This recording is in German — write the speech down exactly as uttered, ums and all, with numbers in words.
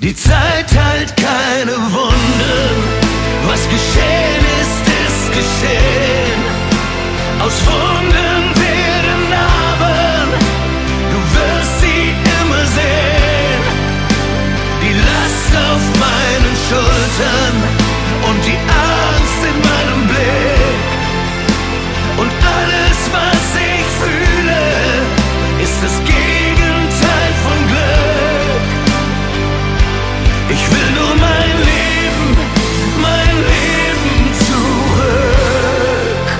Die Zeit heilt keine Wunden. Was geschehen ist, ist geschehen. Aus Wunden